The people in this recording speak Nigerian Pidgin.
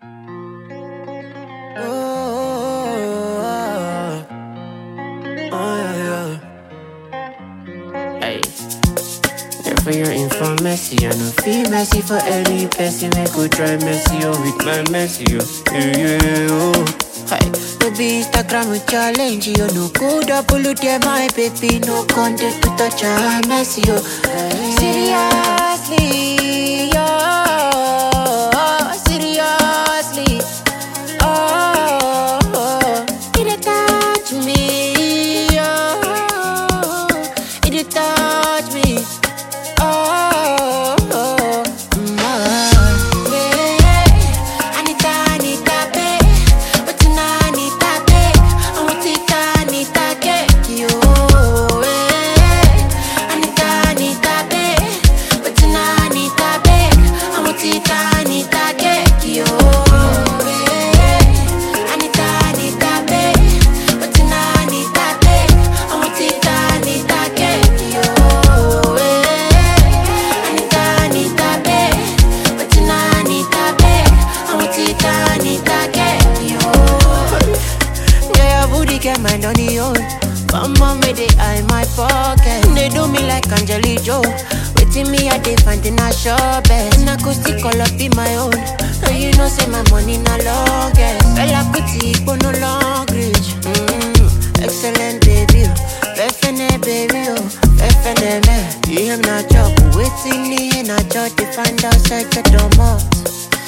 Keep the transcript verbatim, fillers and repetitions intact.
Oh, oh, yeah, yeah. Hey, yeah, for your information, I no feel messy for any person. I could try messy oh, with my messy oh. Yeah, yeah, oh. Hey, no be Instagram challenge, you no go double there, my baby, no content to touch a messy oh. Seriously, yo, seriously, oh, oh, it touch me, oh, it touch me, oh, oh, mm, oh. Yeah, Anita, Anita, babe, but tonight Anita, babe, I want it, Anita, get you, yeah, Anita, Anita, babe, but tonight Anita, babe, I want it, Anita, get you, yeah, Anita, Anita, babe, but tonight Anita, babe, I want it, Anita, get you, yeah, Anita, Anita, babe, but tonight Anita, babe, I want it, Anita, get you. Yeah, your booty get my money on. Come on, with the eye in my pocket. They do me like Angelique. Waiting me at the find in a shop best. And I could still call up in my own. And you know, say my money no longest. Bella Kuti, but no long reach. Mm, excellent baby. Perfect baby, oh. Perfect man. You am not job. Waiting me in a job to find outside the door.